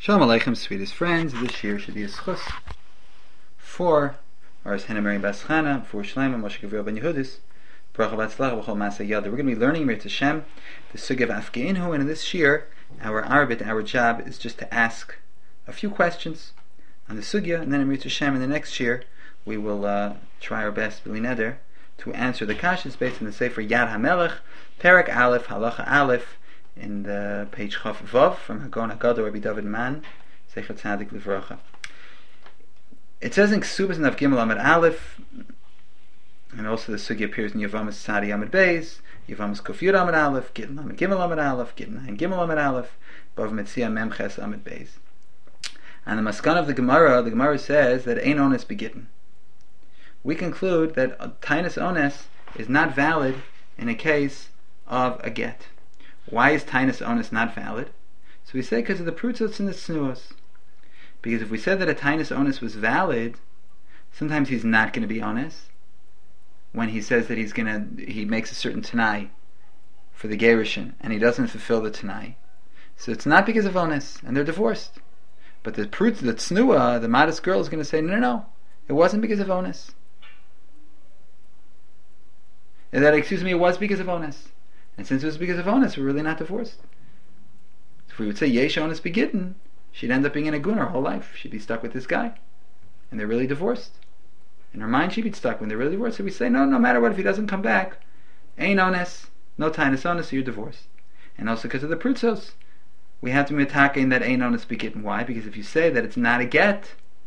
Shalom Aleichem, sweetest friends. This year should be a schus for our Hannah Mary Bas Chana, for Shlomo Moshe Gabriel Ben Yehudis, Bracha Batzlacha B'chol Masay Yada. We're going to be learning Mir Tashem, the Sugya of Afgeinu, and in this year, our job is just to ask a few questions on the Sugya, and then in Mir Tashem, in the next year, we will try our best, B'li Neder, to answer the kashas based on the Sefer Yad HaMelech, Perek Aleph, Halacha Aleph, in the page Chaf Vav from Hagon Haggadah Rabbi David Man, Zecher Tzadik Livracha. It says in Ksubas Nav Gimel Amid Aleph, and also the Sugi appears in Yavamas Tzadi Amid Beis, Yavamas Kofyud Amid Aleph, Gittin Amid Gimel Amid Aleph, Gittin Hain Gimel Amid Aleph, Bav Metzia Memches Amid Beis. And the Maskan of the Gemara says that Ein Ones Begitten. We conclude that Tainus Ones is not valid in a case of a get. Why is Tainus Ones not valid? So we say because of the prutzos and the snuos. Because if we said that a Tainus Ones was valid, sometimes he's not going to be honest when he says that he makes a certain Tanai for the Gerushin and he doesn't fulfill the Tanai. So it's not because of Ones, and they're divorced. But the Tsnua, the modest girl, is going to say, no, it wasn't because of Ones. It was because of Ones. And since it was because of Ones, we're really not divorced. If we would say Yesh Ones Begitten, she'd end up being in a gun her whole life. She'd be stuck with this guy. And they're really divorced. In her mind, she'd be stuck when they're really divorced. So we say, no matter what, if he doesn't come back, Ein Ones, no Tainus Ones, so you're divorced. And also because of the prutzos, we have to mitake in that Ein Ones Begitten. Why? Because if you say that it's not a get,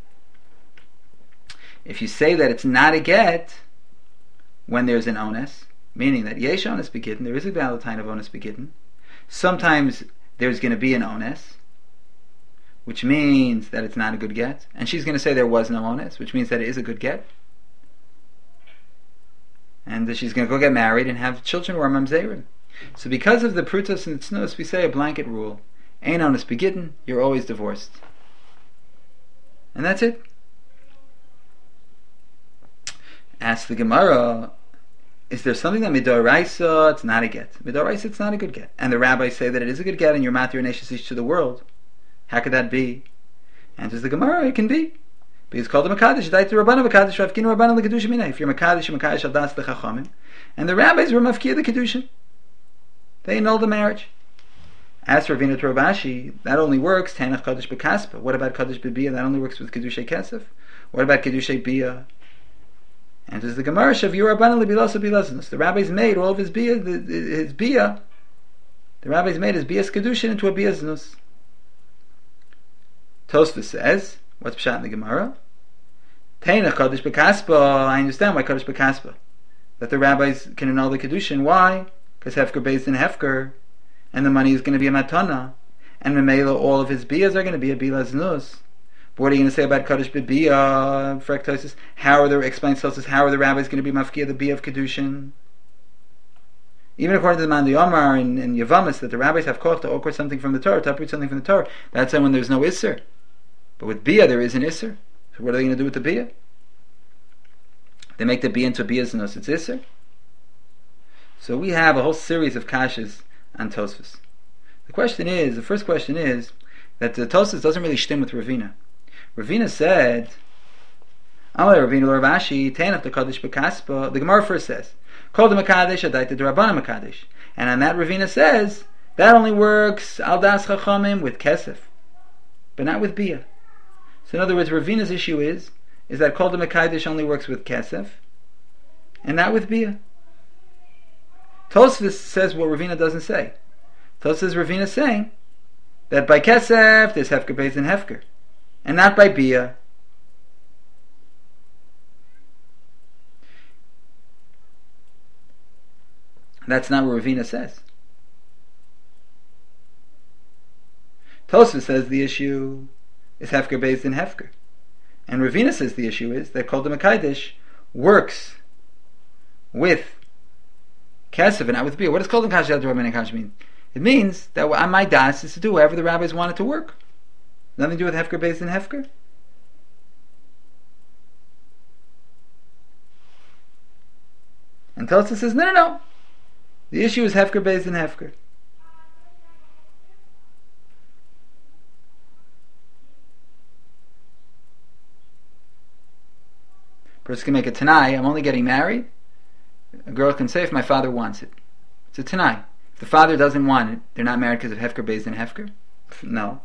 when there's an Ones, meaning that Yesh Ones Begitten, there is a valid time of Ones Begitten. Sometimes there's going to be an Ones, which means that it's not a good get. And she's going to say there was no Ones, which means that it is a good get. And that she's going to go get married and have children who are mamzerim. So because of the prutos and the tznos, we say a blanket rule. Ein Ones Begitten, you're always divorced. And that's it. Ask the Gemara, is there something that midoraisa it's not a get? Midoraisa it's not a good get. And the rabbis say that it is a good get and you're matir neshesish to the world. How could that be? Answers the Gemara, it can be. Because it's called a Makadish. If you're Makadish, you're Makadish al das the Chachamim. And the rabbis were mafkir the Kedushin. They annulled the marriage. As for Ravina Rabashi, that only works Tanach Kaddish B'Kaspa. What about Kaddish B'Biyah? That only works with Kedushay Kesef. What about Kedushay Biyah? And there's the Gemara Shavu Rabbanan Lebilasa Bilazinus. The rabbis made all of his biyah, the rabbis made his biyah's kedushin into a biyah's znus. Tosfos says, what's pshat in the Gemara? Teina Kaddish B'Kaspa. I understand why Kaddish B'Kaspa. That the rabbis can annul the kedushin. Why? Because Hefker based in Hefker, and the money is going to be a matana, and Memela all of his biyahs are going to be a biyah's znus. But what are you going to say about Kaddish B'Biyah? Frektosis. Explains Tosfos, how are the rabbis going to be mafkir the biyah of kedushin? Even according to the Mandi Omar and Yavamas, that the rabbis have koch to awkward something from the Torah, to uproot something from the Torah. That's when there's no isser. But with biyah there is an isser. So what are they going to do with the biyah? They make the biyah into biyah's nos. It's isser. So we have a whole series of kashas on Tosfos. The first question is that the Tosfos doesn't really shtim with Ravina. Ravina said, Amar Ravina Lorvashi, Tainach the Kaddish B'Kaspa. The Gemara first says, Kol the Makadesh, Adaita the Rabbana Makadesh. And on that Ravina says, that only works Al Das Chachamim with Kesef, but not with Biyah. So in other words, Ravina's issue is that Kol the Makadesh only works with Kesef, and not with Biyah. Tosfos says what Ravina doesn't say. Tosfos says Ravina saying that by Kesef there's Hefker based in Hefker, and not by Biyah. That's not what Ravina says. Tosfos says the issue is Hefker based in Hefker, and Ravina says the issue is that Kol Mekadesh works with Kesef and not with Biyah. What does Kol Mekadesh mean? It means that my das is to do whatever the rabbis want it to work. Nothing to do with Hefker based in Hefker. And Tosfos says, no. The issue is Hefker based in Hefker. person can make a Tanai, I'm only getting married. A girl can say if my father wants it. It's a Tanai. If the father doesn't want it, they're not married because of Hefker Beis Din Hefker? No.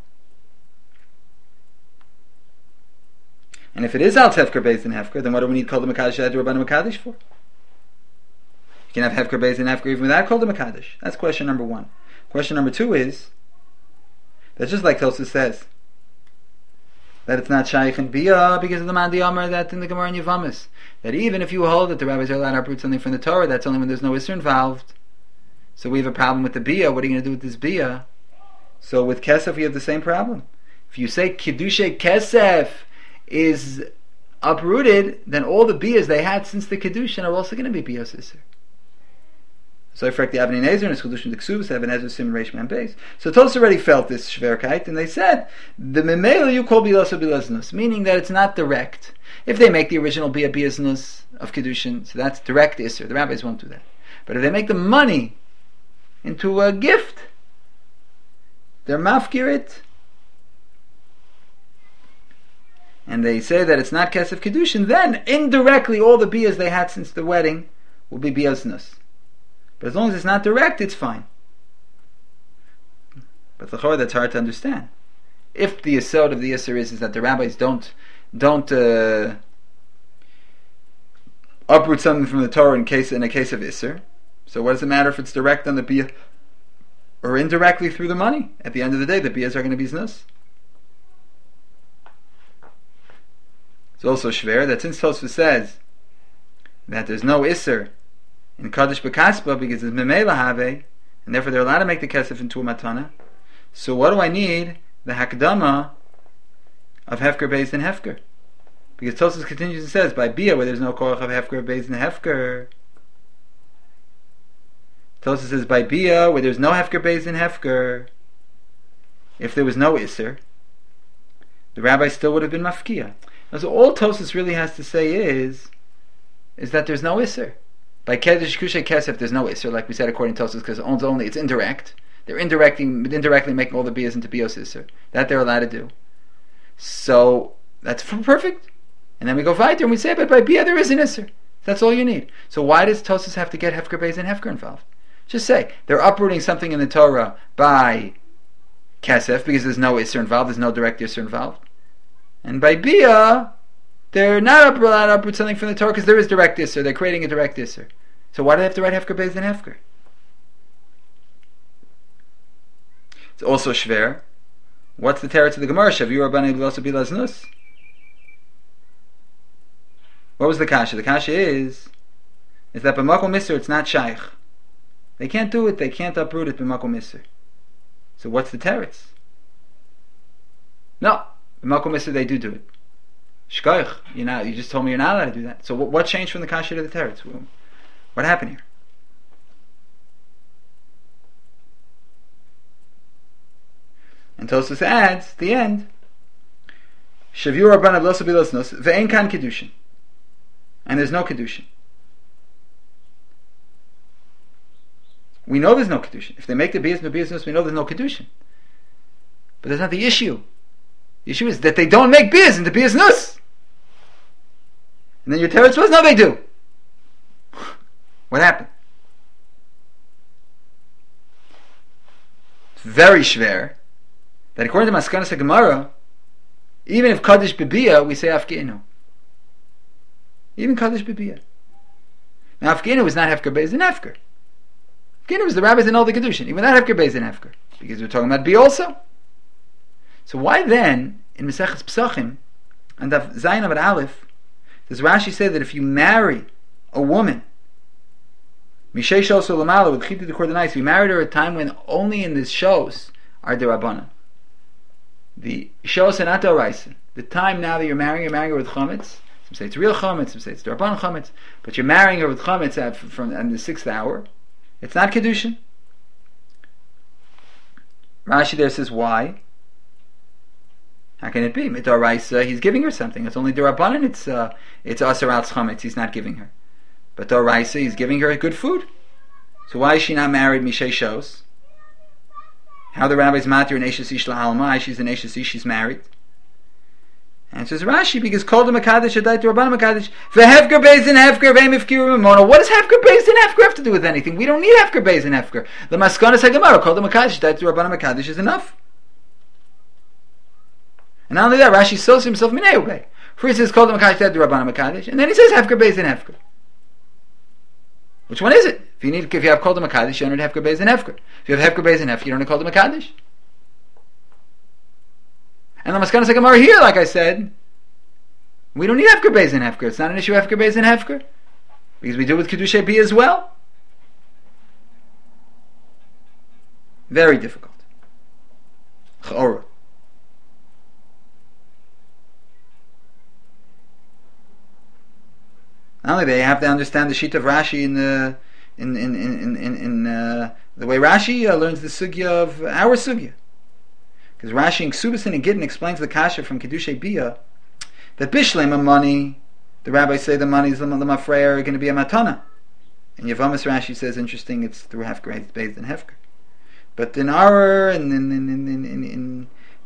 And if it is Al Hefker Beis Din Hefker, then what do we need Kol Mekadosh Ed Rabbanim Mekadosh for? You can have Hefker Beis Din Hefker even without Kol Mekadosh. That's question number one. Question number two is, that's just like Tosfos says, that it's not Shaykh and Biyah because of the Mandi Amar that in the Gemara in Yevamos. That even if you hold that the rabbis are allowed to uproot something from the Torah, that's only when there's no Isser involved. So we have a problem with the Biyah. What are you going to do with this Biyah? So with Kesef we have the same problem. If you say Kiddushay Kesef is uprooted, then all the Biyahs they had since the Kiddushin are also going to be Biyahs Isser. So I frack the Avnei Nezer and his Kedushin D'Ksuvos have an Ezra Sim Reish Man Beis. So Tosfos already felt this Shverkeit, and they said the Memela you call Bilas or Bilaznus, meaning that it's not direct. If they make the original Biyah Biyaznus of Kedushin, so that's direct Isser. The rabbis won't do that. But if they make the money into a gift, they're mafkirit, and they say that it's not Kesef Kedushin, then indirectly all the Biyahs they had since the wedding will be Biyaznus. But as long as it's not direct, it's fine. But l'chorah, that's hard to understand. If the yesod of the Yisr is that the rabbis don't uproot something from the Torah in a case of Isser, so what does it matter if it's direct on the Biyah or indirectly through the money? At the end of the day, the Biyahs are going to be znus. It's also shver that since Tosfos says that there's no Isser in Kaddish B'Kaspa because it's Memela Have, and therefore they're allowed to make the Kesef into a Matana. So what do I need? The Hakdama of Hefker Beis Din Hefker. Because Tosfos continues and says, by Biyah where there's no Korach of Hefker Beis Din Hefker. Tosfos says, by Biyah where there's no Hefker Beis Din Hefker, if there was no Isser, the rabbi still would have been Mafkiya. So all Tosfos really has to say is that there's no Isser. By Kedushay Kesef, there's no Isser, like we said according to Tosfos, because it's indirect. They're indirectly making all the Biyahs into Biyos Isser. That they're allowed to do. So that's perfect. And then we go weiter and we say, but by Biyah there is an Isser. That's all you need. So why does Tosfos have to get Hefker Beis and Hefker involved? Just say they're uprooting something in the Torah by Kesef because there's no Isser involved, there's no direct Isser involved. And by Biyah, they're not allowed to uproot something from the Torah because there is direct Isser. They're creating a direct Isser. So why do they have to write Hefker Beis and Hefker? It's also shver. What's the teretz of the Gemara? Shavu Rabbanim Bilas Bilaznus. What was the kasha? The kasha is that b'makom Isser it's not shaykh. They can't do it. They can't uproot it b'makom Isser. So what's the teretz? No, b'makom Isser they do it. Shkoich, you just told me you're not allowed to do that. So what changed from the kasha to the teretz? What happened here? And Tosfos adds, the end, Shavu Rabbanim Bilas Bilaznus ve'en kan Kedushin. And there's no Kedushin. We know there's no Kedushin. If they make the Biyas Nus, we know there's no Kedushin. But that's not the issue. The issue is that they don't make Biyas into Biyas Nus. And then your teretz was, no they do. What happened? It's very shver that according to Maskanas HaGemara, even if Kaddish B'Biyah, we say Afkeinu. Even Kaddish B'Biyah. Now Afkeinu is not Hefker Beis Din Hefker. Afkeinu is the rabbis and all the Kedushin. Even that Hefker Beis Din Hefker. Because we're talking about Biyah also. So why then, in Maseches Pesachim, and Zayin Amud Aleph, does Rashi say that if you marry a woman, Mishei Shos Olamala with Chitut Kordonais, you married her at a time when only in the shows are D'Rabbanan. The Shos are not D'Oraisa. The time now that you're marrying her with Chametz. Some say it's real Chametz, some say it's D'Rabbanan Chametz, but you're marrying her with Chametz from the 6th hour. It's not Kedushin. Rashi there says why? How can it be? D'Oraisa, he's giving her something. It's only D'Rabbanan, it's Asar Al Chametz, he's not giving her. But D'Oraisa, he's giving her good food. So why is she not married Mishei Shos? How the rabbis matter in Eishes Ish La'alma, she's an Eishes Ish, she's married. Answers Rashi, because called him a Kaddish, a Daita Rabbanim a Kaddish. Vehefker Beis in Hefker, Veim Ifkiru Mamona. What does Hefker Beis in Hefker have to do with anything? We don't need Hefker Beis in Hefker. The Maskonas HaGemara, called him a Kaddish, Daita Rabbanim a Kaddish is enough. And not only that, Rashi sells himself Minei. First he says, called him a Kaddish, Daita Rabbanim a Kaddish, and then he says Hefker Beis in Hefker. Which one is it? If you have called him a Kaddish, you don't need Hefker Beis in Hefker. If you have Hefker Beis in Hefker, you don't need called him a Kaddish. And the Maskanas HaGemara here, like I said, we don't need Hefker Beis in Hefker. It's not an issue of Hefker Beis in Hefker, because we do it with Kedushei Bia as well. Very difficult. Ch'ora. Not only they have to understand the sheet of Rashi in the way Rashi learns the sugya of our sugya. Because Rashi in Ksubasin and Gittin explains the kasha from Kedushei Bia that Bishleim money, the rabbis say the money is the mafreya are going to be a matana. And Yavamas Rashi says, interesting, it's through Hefker, it's based in Hefker. But in our in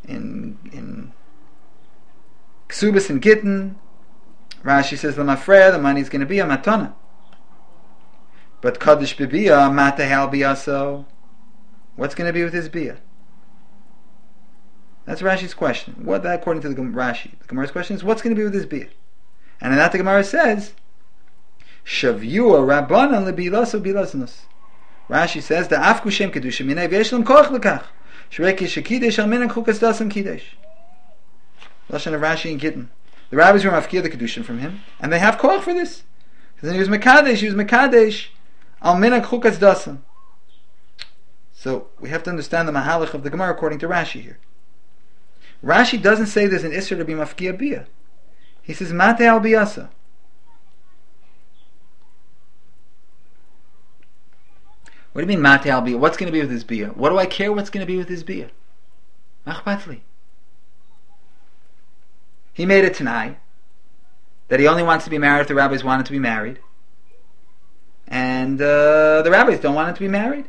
Ksubas and Gittin, Rashi says the mafreya, the money is going to be a matana. But Kaddish Bibia, Matahal Biaso, what's going to be with his Bia? That's Rashi's question. What that, according to the Rashi, the Gemara's question is, what's going to be with his Bia? And in that the Gemara says, Shavua Rabbanan lebilaso bilasnus. Rashi says, the Afku Shem Kedushim Minei V'Yeshlam Koch Lekach Shreki Shekidesh Al Minan Chukas Dasam Kidesh. Lashon of Rashi and Gittin. The rabbis were mafkir the Kedushim from him, and they have koch for this. Because then he was Mekadesh Al Minan Chukas Dasam. So we have to understand the mahalach of the Gemara according to Rashi here. Rashi doesn't say there's an Isser to be mafkia bia. He says mate al biasa. What do you mean mate al bia? What's going to be with his bia? What do I care what's going to be with his bia? Machbatli. He made it tonight that he only wants to be married if the rabbis want him to be married, and the rabbis don't want him to be married.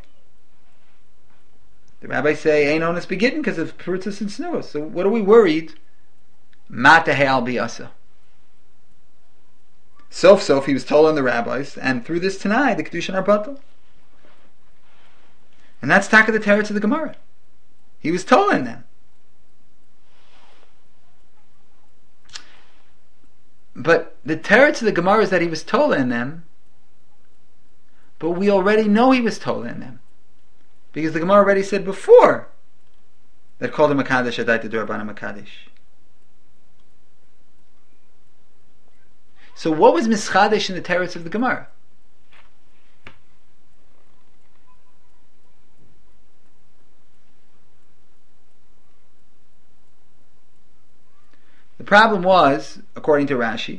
The rabbis say, ain't onus begitten because of Perutzas and Snuas. So what are we worried? Matahei al biasa. Sof he was told on the rabbis, and through this tonight, the Kedushin are batal. And that's Taka the Teretz of the Gemara. He was told in them. But the Teretz of the Gemara is that he was told in them, but we already know he was told in them. Because the Gemara already said before that called him a Kaddish, Adaita D'Rabbanan Kaddish. So what was Mischadesh in the Teretz of the Gemara? The problem was, according to Rashi,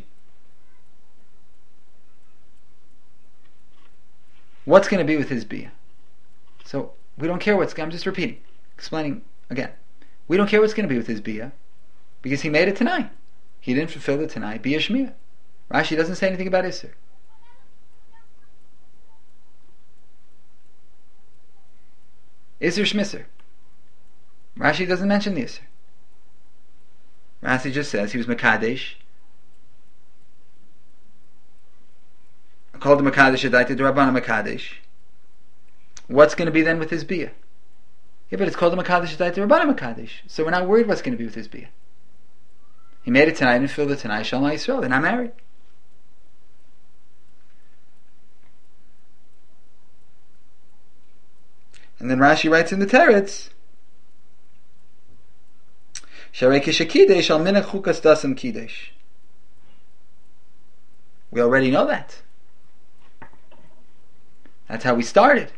what's going to be with his bia? So we don't care I'm just repeating, explaining again. We don't care what's going to be with his bia, because he made it tonight. He didn't fulfill it tonight. Bia Shmiyah. Rashi doesn't say anything about Isser. Isser Shmisser. Rashi doesn't mention the Isser. Rashi just says he was Mekadesh. Called him Mekadesh Adaita D'Rabbanan Mekadesh. What's going to be then with his bia? Yeah, but it's called him Mekadesh Adaita D'Rabbanan Mekadesh. So we're not worried what's going to be with his bia. He made it tonight and filled it tonight. Shalom Yisrael. They're not married. And then Rashi writes in the Teretz, Sharei Kishakidesh al Minach Chukas Dasam Kidesh. We already know that. That's how we started.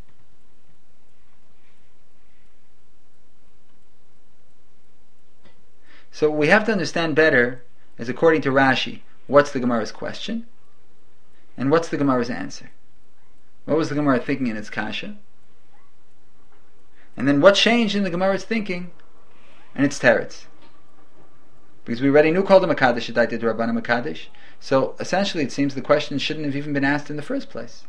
So we have to understand better, as according to Rashi, what's the Gemara's question, and what's the Gemara's answer. What was the Gemara thinking in its kasha? And then what changed in the Gemara's thinking and its teretz? Because we already knew called him a Kaddish, Adaita D'Rabbanan Kaddish. So essentially it seems the question shouldn't have even been asked in the first place.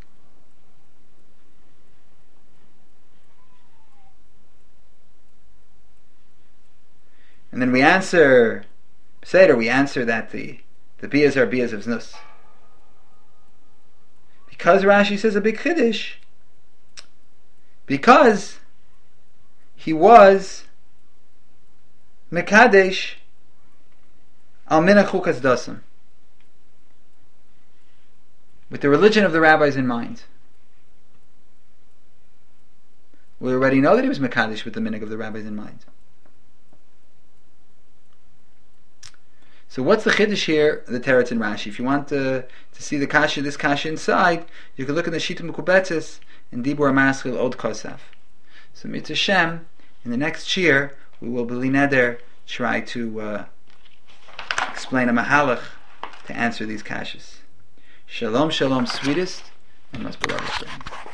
And then we answer Seder, we answer that the biyas are biyas of znus. Because Rashi says a big chiddush, because he was mekadesh al minach chukas dasim, with the religion of the rabbis in mind. We already know that he was mekadesh with the minhag of the rabbis in mind. So what's the chiddush here? The teretz in Rashi. If you want to see the kasha, this kasha inside, you can look in the Shita Mekubetzes in Dibur Maschil Od Kosaf. So Mitzvah Shem, in the next year, we will be neder try to explain a mahalach to answer these kashas. Shalom, shalom, sweetest and most beloved friends.